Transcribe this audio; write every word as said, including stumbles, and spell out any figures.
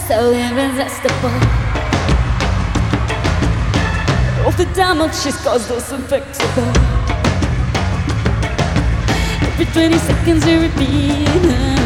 so irresistible. All the damage she's caused us unfixable. Every twenty seconds you repeat her.